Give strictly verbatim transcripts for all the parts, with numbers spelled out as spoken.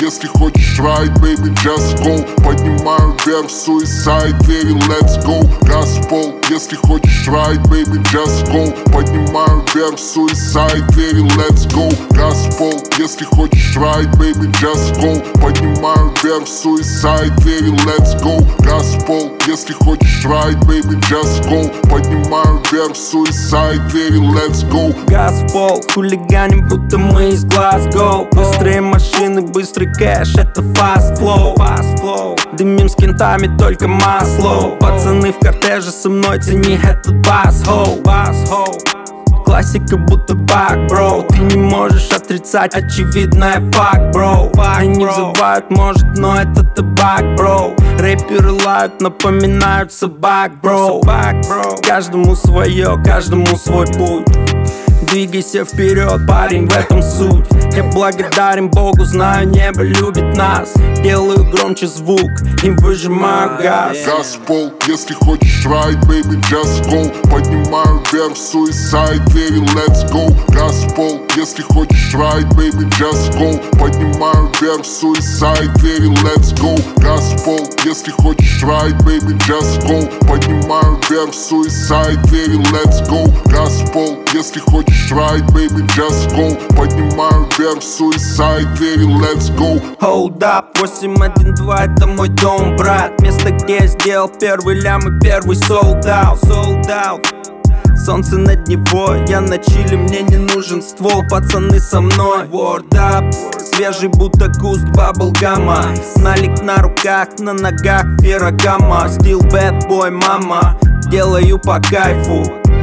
если хочешь ride, baby, just go. Поднимаю вверх, suicide, двери, let's go. Газ в пол, если хочешь ride, baby, just go. Поднимаю вверх, suicide, двери, let's go. Газ в пол, если хочешь ride, baby, just go. Поднимаю вверх, suicide, двери, let's go. Газ в пол, если хочешь ride, baby, just go. Поднимаю вверх, suicide, двери, let's go. Газ в пол, хулиганим, будто мы из Глазго. Быстрые машины, быстрый кэш, это fast flow, fast flow. Дымим с кентами, только масло. Пацаны в кортеже со мной, цени этот бас-хоу, бас-хоу. Классика будто баг, бро. Ты не можешь отрицать очевидное факт, бро. Они взывают, может, но это табак, бро. Рэперы лают, напоминают собак, бро. Каждому свое, каждому свой путь. Двигайся вперед, парень, в этом суть. Я благодарен Богу, знаю, небо любит нас. Делаю громче звук и выжимаю газ. Газ в пол, если хочешь ride, baby, just go. Поднимаю вверх, suicide, двери, let's go. Газ в пол, если хочешь ride, baby, just go. Поднимаю вверх, suicide, двери, let's go. Газ в пол, если хочешь ride, baby, just go. Поднимаю вверх, suicide, двери, let's go. Газ в пол, если хочешь ride, baby, just go. Поднимаю вверх, suicide, двери, let's go. Hold up, восемь один два, это мой дом, брат. Место, где я сделал первый лям и первый sold out, sold out. Солнце над Невой, я на чиле, мне не нужен ствол. Пацаны со мной, word up. Свежий будто куст баблгама. Налик на руках, на ногах, феррагамма. Still bad boy, мама. Делаю по кайфу.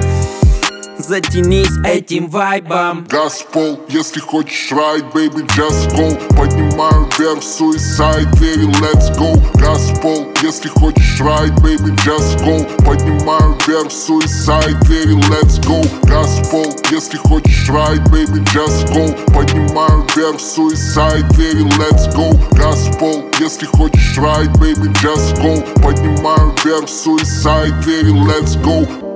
Затянись этим вайбом. Газ в пол, если хочешь ride, baby, just go. Поднимаю вверх, suicide, двери, let's go. Газ в пол, если хочешь ride, baby, just go. Поднимаю вверх, suicide, двери, let's go. Газ в пол, если хочешь ride, baby, just go. Поднимаю вверх, suicide, двери, let's go. Газ в пол, если хочешь ride, baby, just go. Поднимаю вверх, suicide, двери, let's go.